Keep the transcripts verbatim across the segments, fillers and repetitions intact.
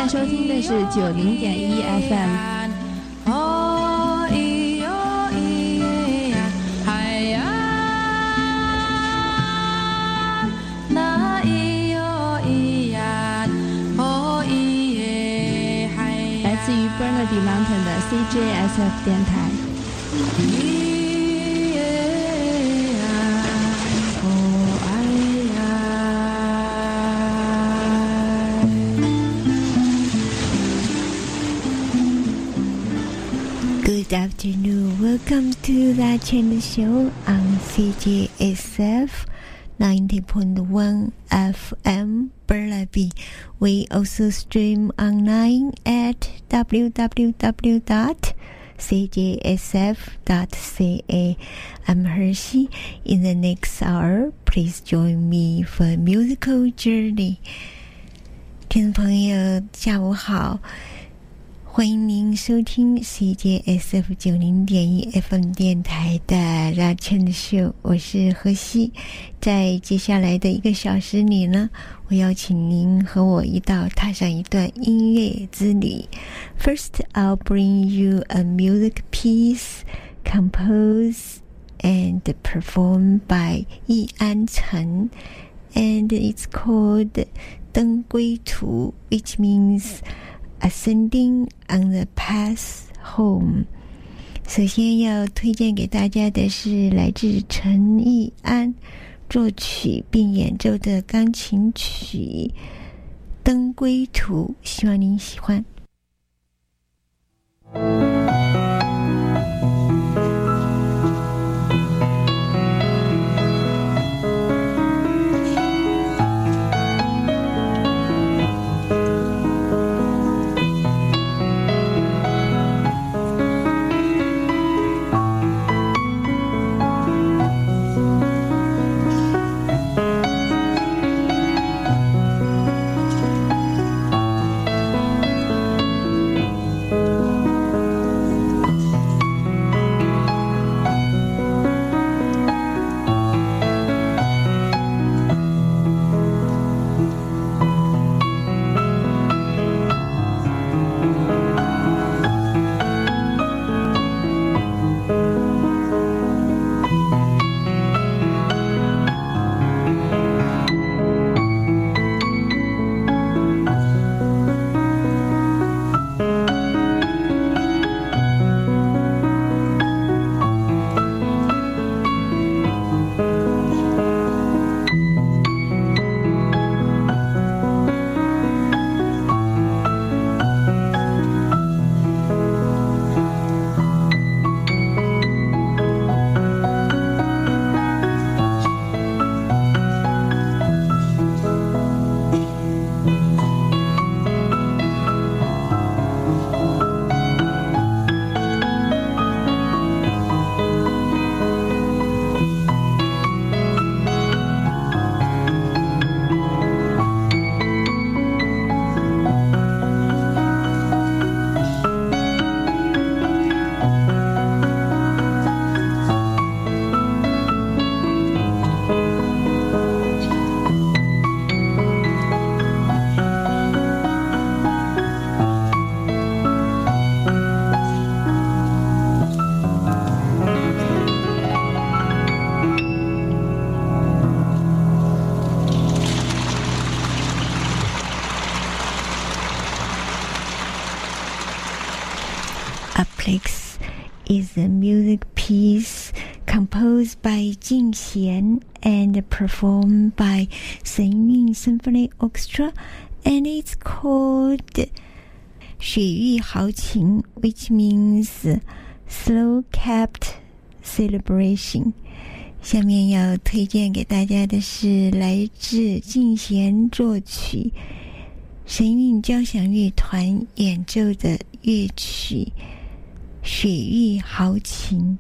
收听的是九零点一 F M。Burnaby Mountain 的 C J S F 电台。 Good afternoon. Welcome to the Channel Show on C J S F ninety point one F M Burnaby. We also stream online at w w w dot c j s f dot c a. I'm Hershey. In the next hour, please join me for a musical journey. 听众朋友，下午好。欢迎您收听 C J S F 九零点一 F M 电台的拉碴的秀，我是荷西。在接下来的一个小时里呢，我邀请您和我一道踏上一段音乐之旅。First, I'll bring you a music piece composed and performed by 易安成 and it's called 登归途 which means Ascending on the Path Home。 首先要推荐给大家的是来自陈易安作曲并演奏的钢琴曲《登归途》，希望您喜欢。Aplex is a music piece composed by Jing Xian and performed by Seiyun Symphony Orchestra, and it's called 雪域豪情 which means slow kept celebration。 下面要推荐给大家的是来自静贤作曲神韵交响乐团演奏的乐曲雪域豪情。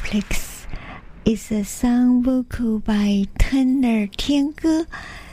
Aplex is a song vocal by Turner 天歌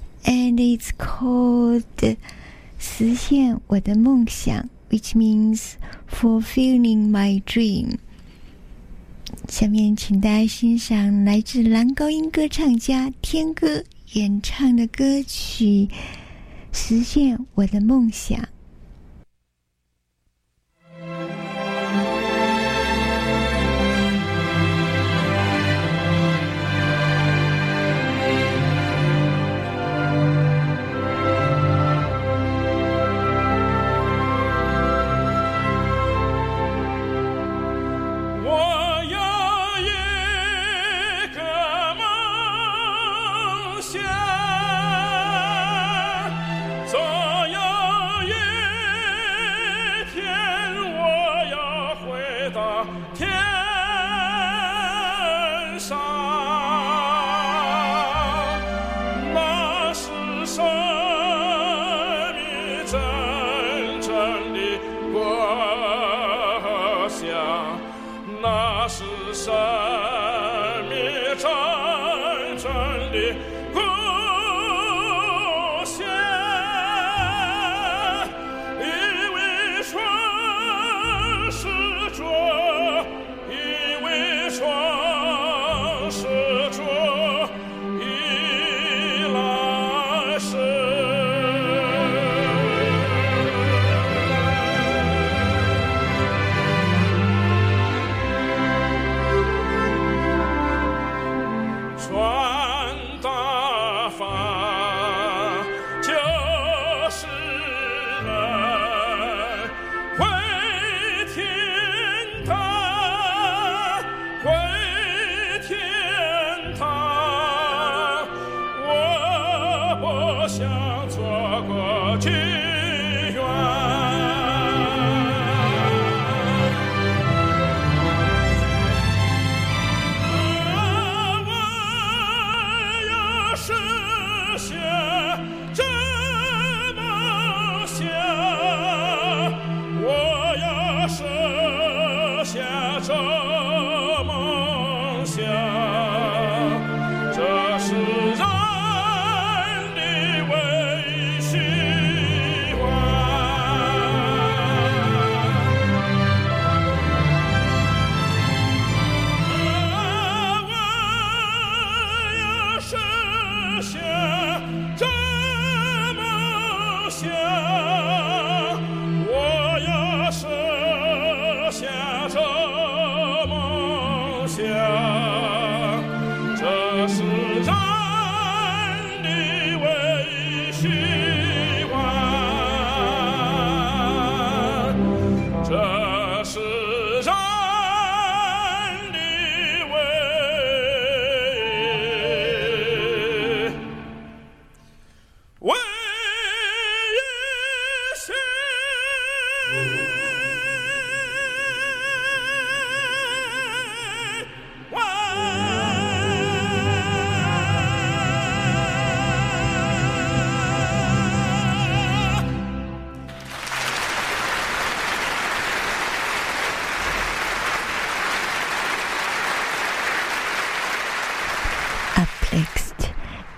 and it's called 实现我的梦想 which means fulfilling my dream。 下面请大家欣赏来自男高音歌唱家天歌演唱的歌曲实现我的梦想。Aplex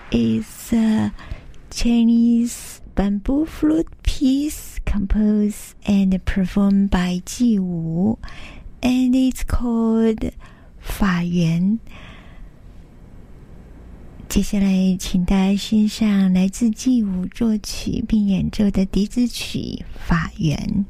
is a Chinese bamboo flute piece composed and performed by 纪武 and it's called 法缘。接下来请大家欣赏来自纪武作曲并演奏的笛子曲法缘。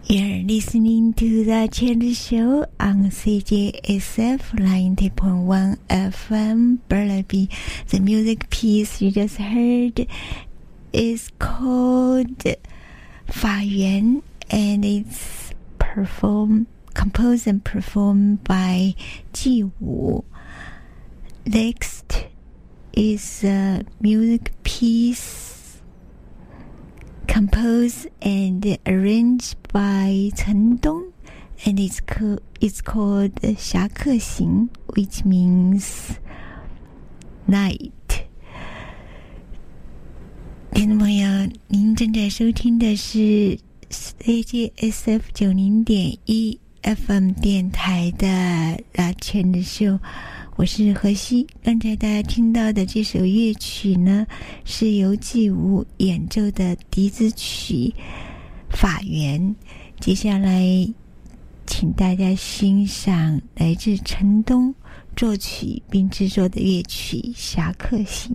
You're listening to the Chen Show on C J S F ninety point one F M Burnaby. The music piece you just heard is called 法源 and it's performed, composed and performed by 纪武. Next is a music piece composed and arranged by Chen Dong, and it's, co- it's called 侠客行 which means night. 听众朋友，您正在收听的是 C J S F 九零点一 F M 电台的拉圈的秀，我是何西。刚才大家听到的这首乐曲呢，是由纪武演奏的笛子曲《法源》。接下来，请大家欣赏来自陈东作曲并制作的乐曲《侠客行》。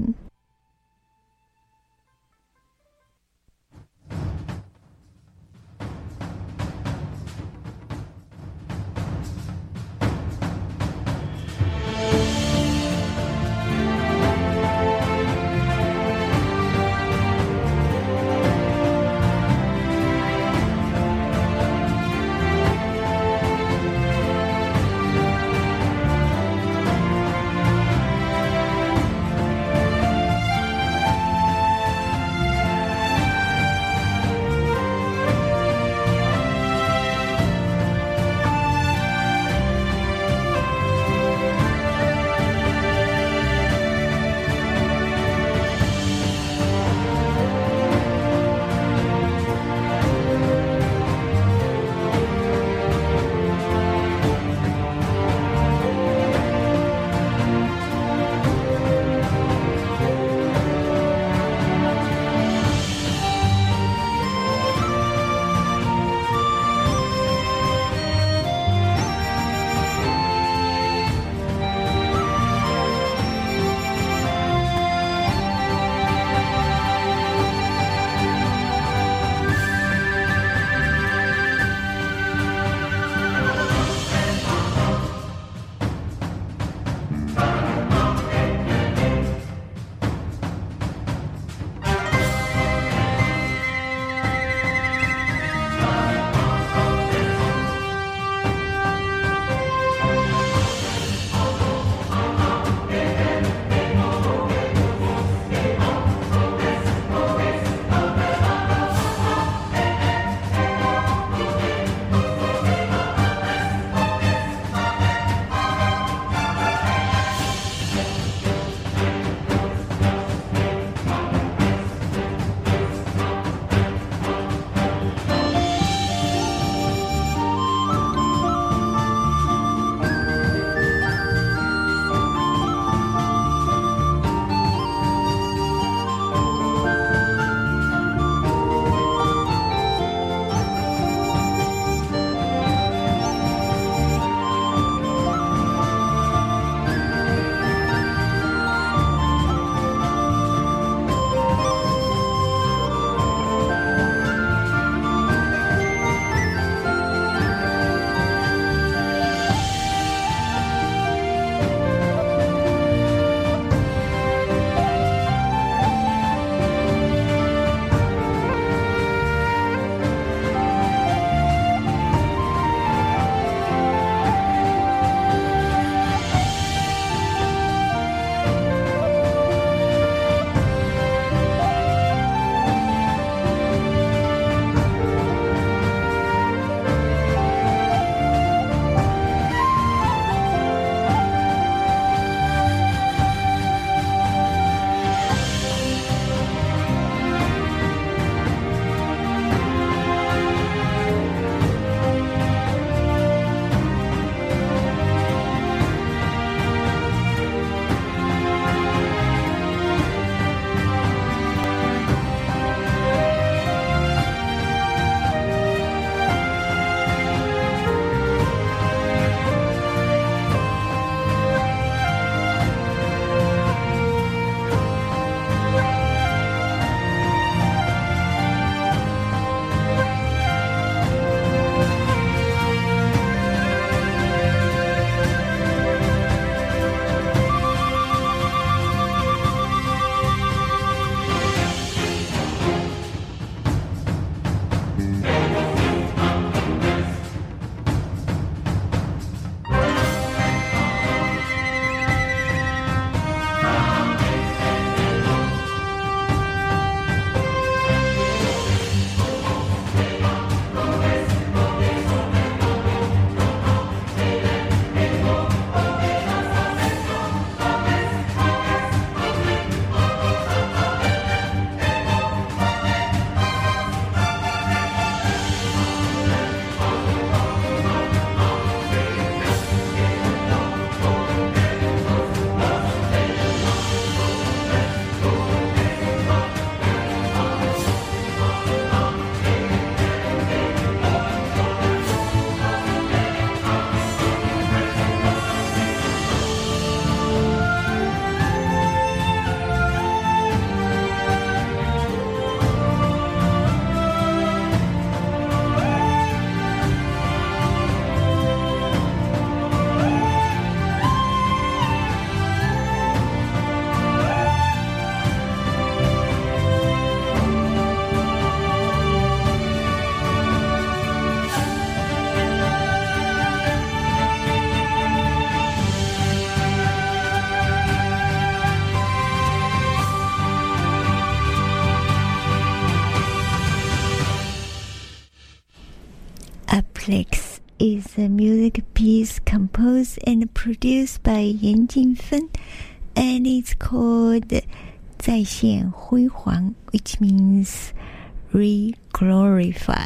Reflex is a music piece composed and produced by Yan Jingfen, and it's called 再现辉煌, which means re-glorify.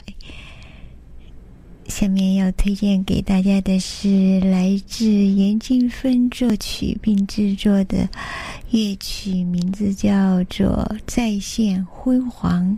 下面要推荐给大家的是来自严静芬作曲并制作的乐曲，名字叫做《再现辉煌》。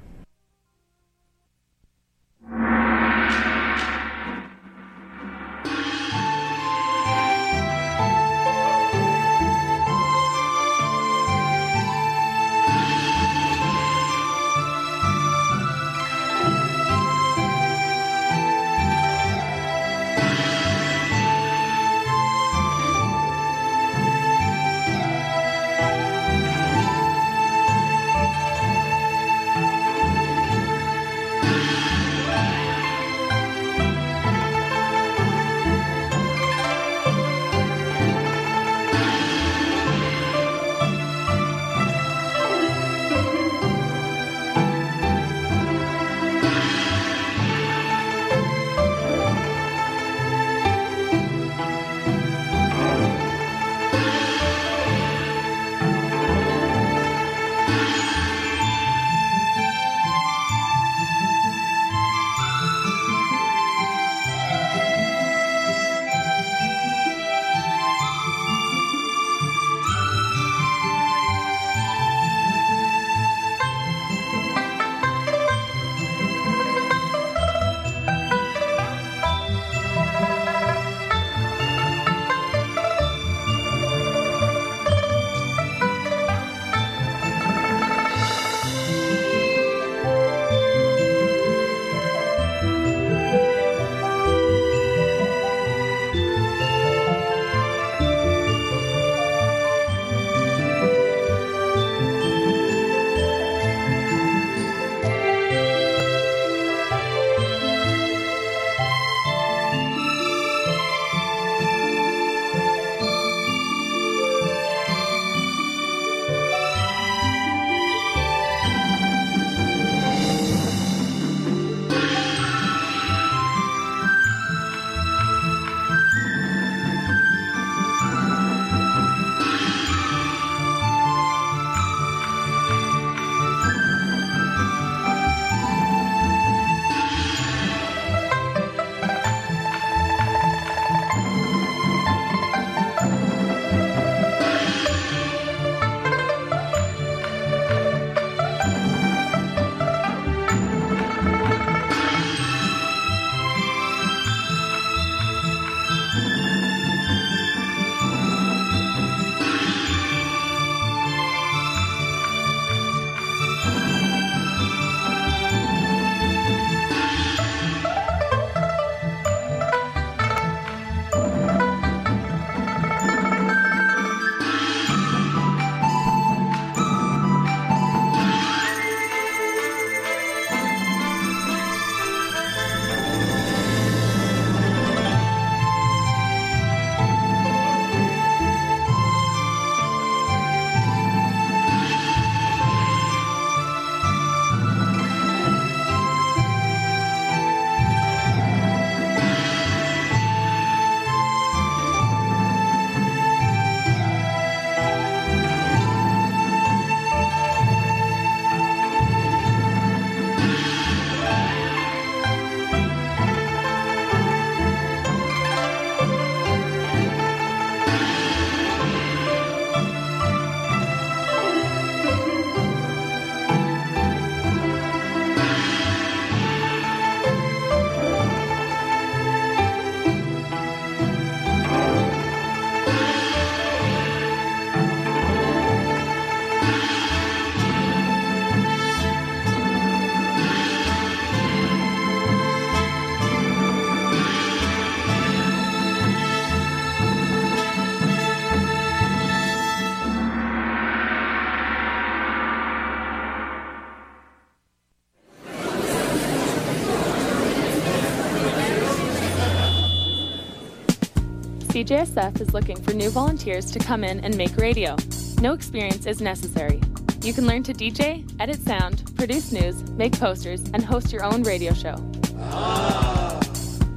C J S F is looking for new volunteers to come in and make radio. No experience is necessary. You can learn to D J, edit sound, produce news, make posters, and host your own radio show. Ah.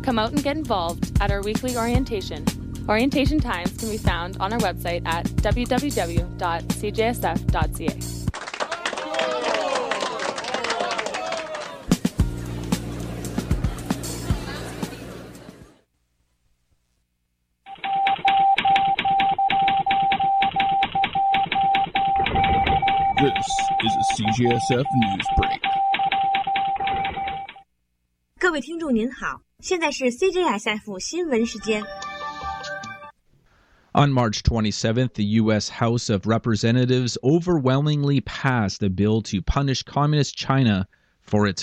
Come out and get involved at our weekly orientation. Orientation times can be found on our website at w w w dot c j s f dot c a. This is a C J S F News Break. 各位听众您好，现在是 C J S F 新闻时间。 On March twenty-seventh, the U S House of Representatives overwhelmingly passed a bill to punish Communist China for its